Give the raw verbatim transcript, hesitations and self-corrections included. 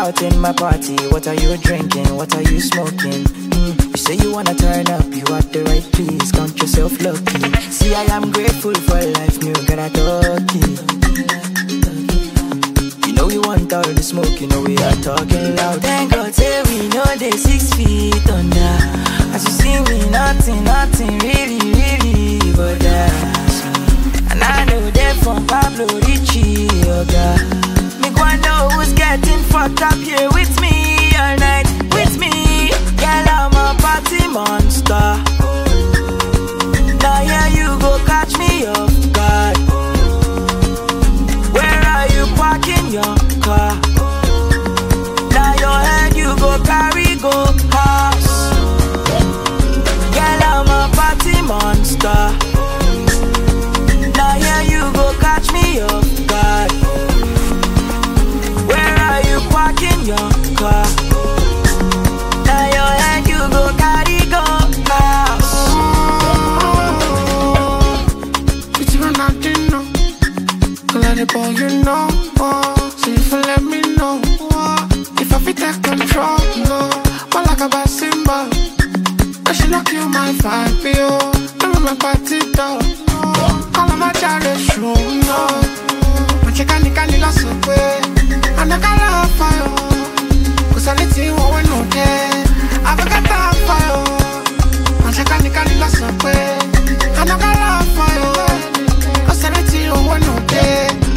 out in my party? What are you drinking? What are you smoking? Mm, you say you wanna turn up, you at the right place, count yourself lucky. See, I am grateful for life, new gotta talk it. You know we want all the smoke, you know we are talking loud. Thank God, say we know they six feet under. As you see me, nothing, nothing really, really but that. And I know they from Pablo Ricci, oh God. Me wanna know who's getting fucked up here with me all night, with me. Girl, I'm a party monster. Now here you go catch me off guard. Where are you parking your car? Now your head you go carry go house. Girl, I'm a party monster. Now here you go catch me off guard. Where are you parking your car? Now your head you go carry go house. It's even nothing, no. Let it boy, you know. Oh. So if you let me know, oh. If I fit take control, no. But like a bad symbol, I should not kill my vibe, yo. Let me my party dog. Call on my child, show, no. My chicken, you can't lost a way. And I got love for you. Cause I let you want no day. I've got time for you. My chicken, you can't lost a way. And I got love for you. Cause I let you want no day.